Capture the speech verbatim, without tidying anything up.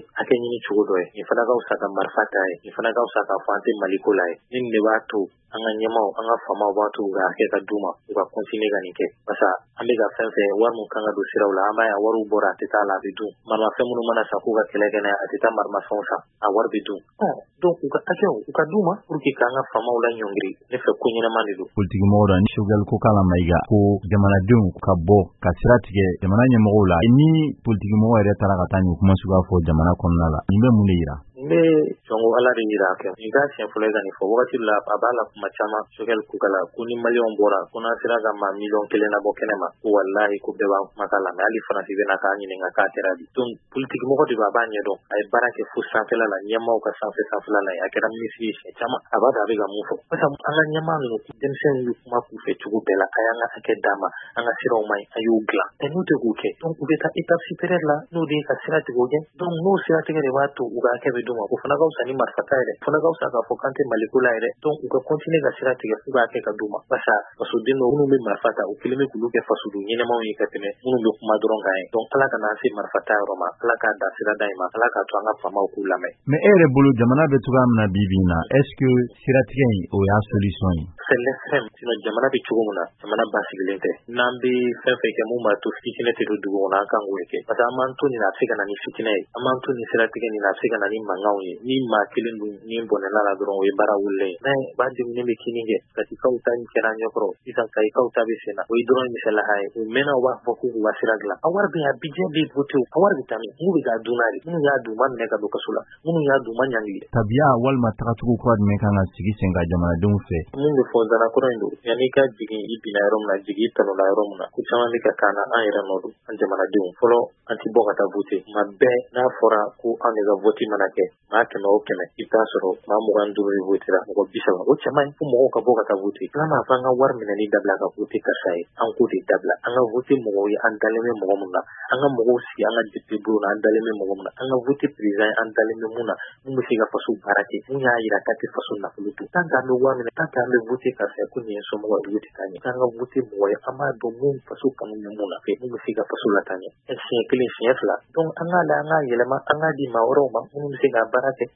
hakɛ ɲini cogo dɔ ye nin fana ka fisa ka marifa ta ye nin fana ka fisa ka fɔ an tɛ Maliko la ye nin de b'a to an ka ɲɛmaw an ka faamaw b'a to u ka hakɛ ka d'u ma u ka continuer ka nin kɛ basa an bɛ ka fɛn fɛn wari mun kan ka don siraw la an b'a ye a wariw bɔra a tɛ taa la a bɛ dun maramafɛn minnu mana san k'u ka kɛlɛ kɛ n'a ye a tɛ taa maramafɛnw san a wari bɛ dun donc u ka hakɛw u ka d'u ma pour que k'an ka faamaw la ɲɔngiri ne fɛ ko ɲɛnama de don politique mɔgɔ dɔ ni Choguel ko k'ala Mayiga ko jamanadenw ka bɔ ka sira tigɛ jamana ɲɛmɔgɔw la ni politique mɔgɔ yɛrɛ taara ka taa nin kuma suguya fɔ jamana kɔnɔna la nin bɛ mun de yira n bɛ jɔngo ala de yira kɛ nin ka siɲɛ fɔlɔ ka nin fɔ wagati la a b'a la kuma caman Choguel Kukala ko ni maliyɛnw bɔra ko n'an sera ka maa miliyɔn kelen labɔ kɛnɛ ma ko walahi ko bɛɛ b'an kumakan lamɛn hali Faransi bɛna k'a ɲininka k'a kɛra di donc politique mɔgɔ de b'a b'a ɲɛdɔn a ye baara kɛ fo sanfɛla la ɲɛmaaw ka sanfɛ sanfɛla la a kɛra minisiri ye siɲɛ caman a b'a dɔn a bɛ ka mun fɔ parce que an ka ɲɛmaa ninnu denmisɛnnin bɛ kuma k'u fɛ cogo bɛɛ la a y'an ka hakɛ d'a ma an ka siraw man ɲi a y'o dilan ɛ n'o tɛ k'o kɛ donc u bɛ taa étape supérieure la n'o de ye ka sira tigɛ o kɛ donc n'o sira tigɛ de b'a to u ka hakɛ bɛ d'u ma o fana ka fisa ni marifa ta yɛrɛ fana ka fisa k'a fɔ k'an tɛ Maliko la yɛrɛ donc u ka continuer ka sira tigɛ f'u ka hakɛ ka d'u ma basa fasoden dɔ minnu bɛ marifa ta u kelen bɛ k'olu kɛ fasoden ɲɛnɛmaw ye ka tɛmɛ minnu bɛ kuma dɔrɔn kan ye donc ala ka n'an se marifa ta yɔrɔ ma ala k'a dan sira da in ma ala k'a to an ka faamaw k'u lamɛn mais e yɛrɛ bolo jamana bɛ cogoya min na bi bi in na est-ce que siratigɛ in o y'a solution ye c'est l'extrême sinon jamana bɛ cogo min na jamana basigilen tɛ n'an bɛ fɛn fɛn kɛ mun b'a to fitinɛ tɛ don dugu kɔnɔ an kan k'o kɛ parce que an m'an to nin na a bɛ se ka na ni fitinɛ ye an m'an to nin siratigɛ nin na a bɛ se ka na ni mankanw ye ni maa kelen dun ni bɔnɛna la dɔrɔn o ye baara wulilen ye n'a ye b'a denmisɛnnin bɛ kini kɛ katikaw ta nin kɛra ɲɛkɔrɔ sisan kayikaw ta bɛ sen na o ye dɔrɔn misaliya ye u mɛnna u b'a fɔ k'u k'u ka sira dilan a wari bɛ yen a budget bɛ voté a wari bɛ taa min minnu bɛ k'a dun n'a ye minnu y'a dun u ma minɛ ka don kaso la minnu y'a dun u ma ɲangili tabiya walima tagacogo kura jumɛn kan ka sigi sen kan jamanadenw fɛ mun bɛ fɔ danakɔrɔ in don yanni ka jigin i binna yɔrɔ min na jigin i tanola yɔrɔ min na ko caman bɛ ka k'an na an yɛrɛ nɔ don an jamanadenw fɔlɔ an ti bɔ ka taa voté tuma bɛɛ n'a fɔra ko an de ka vote mana kɛ maa kɛmɛ o kɛmɛ i bɛ t'a sɔrɔ maa mugan duuru de votera mɔgɔ bi saba o cɛ man ɲi fo mɔgɔw ka bɔ ka taa voté ala m'a fɔ an ka wari minɛni dabila ka voté karisa ye an k'o de dabila an ka voté mɔgɔw ye an dalen bɛ mɔgɔ min na an ka mɔgɔw sigi an ka député bolo la an dalen bɛ mɔgɔ min na an ka voté président an dalen bɛ mun na mun bɛ se ka faso baara kɛ mun y'a yira k'a tɛ faso nafolo dun tant que an bɛ wari minɛ tant que an bɛ voté karisa ko nin ye somɔgɔ ye voté k'a ɲɛ k'an ka voté mɔgɔ ye an b'a dɔn mun faso kanu bɛ mun na mun bɛ se ka faso lataa ɲɛ siɲɛ kelen siɲɛ fila donc an k'a la an k'a yɛlɛma an k'a di maa wɛrɛw ma minnu bɛ se ka baara kɛ